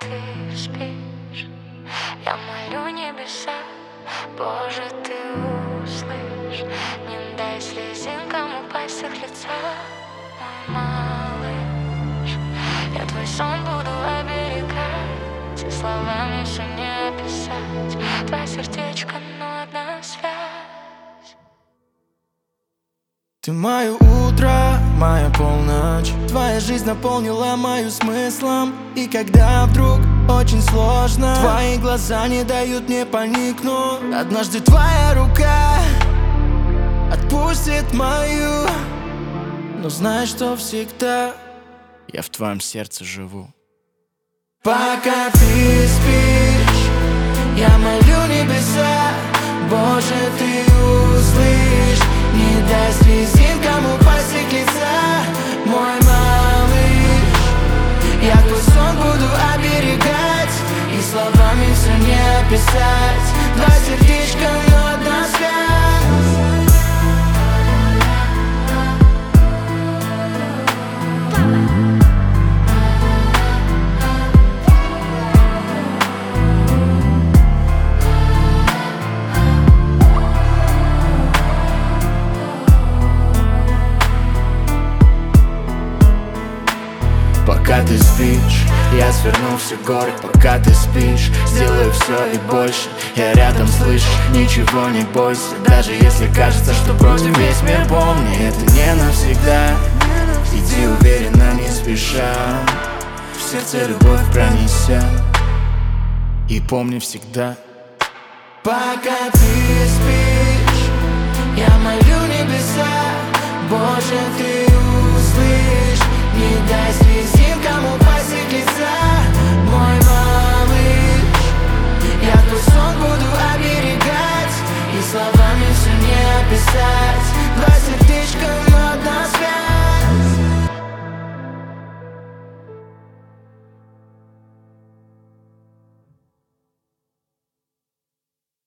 ты спишь, я молю небеса, Боже, ты услышь. Не дай слезинкам упасть с их лица, мой малыш. Я твой сон буду оберегать, и словами все не описать. Два сердечка, но одна связь. Ты мое утро, моя полночь. Твоя жизнь наполнила мою смыслом. И когда вдруг очень сложно, твои глаза не дают мне поникнуть. Однажды твоя рука отпустит мою, но знай, что всегда я в твоем сердце живу. Пока ты спишь, я молю небеса, Боже, ты услышь. Не дай слезинкам упасть с их лица, мой малыш. Я твой сон буду оберегать, и словами все не описать. Два сердечка, но одна связь. Пока ты спишь, я сверну все горы. Пока ты спишь, сделаю все и больше. Я рядом, слышишь, ничего не бойся. Даже если кажется, что против весь мир, помни, это не навсегда. Иди уверенно, не спеша, в сердце любовь пронеся. И помни всегда, пока ты спишь, я молю небеса, Боже, ты услышь. Не дай слезинкам упасть с их лица.